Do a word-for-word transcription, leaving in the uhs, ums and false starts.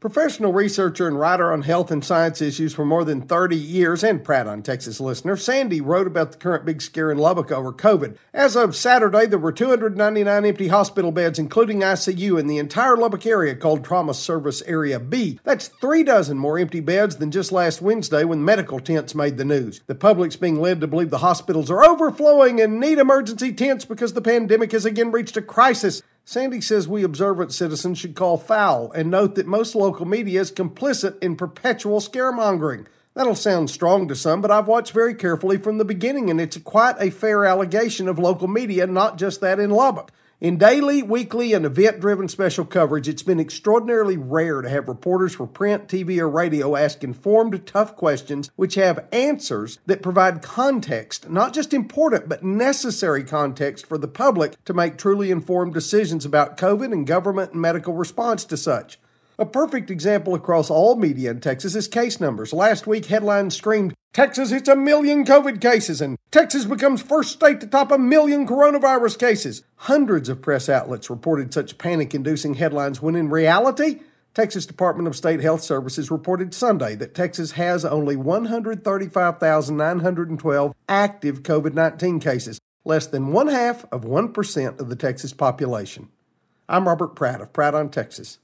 Professional researcher and writer on health and science issues for more than thirty years and Pratt on Texas listener, Sandy wrote about the current big scare in Lubbock over COVID. As of Saturday, there were two hundred ninety-nine empty hospital beds, including I C U, in the entire Lubbock area called Trauma Service Area B. That's three dozen more empty beds than just last Wednesday when medical tents made the news. The public's being led to believe the hospitals are overflowing and need emergency tents because the pandemic has again reached a crisis. Sandy says we observant citizens should call foul and note that most local media is complicit in perpetual scaremongering. That'll sound strong to some, but I've watched very carefully from the beginning, and it's quite a fair allegation of local media, not just that in Lubbock. In daily, weekly, and event-driven special coverage, it's been extraordinarily rare to have reporters for print, T V, or radio ask informed, tough questions which have answers that provide context, not just important, but necessary context for the public to make truly informed decisions about COVID and government and medical response to such. A perfect example across all media in Texas is case numbers. Last week, headlines screamed, "Texas hits a million COVID cases," and "Texas becomes first state to top a million coronavirus cases." Hundreds of press outlets reported such panic-inducing headlines when in reality, Texas Department of State Health Services reported Sunday that Texas has only one hundred thirty-five thousand nine hundred twelve active COVID nineteen cases, less than one half of one percent of the Texas population. I'm Robert Pratt of Pratt on Texas.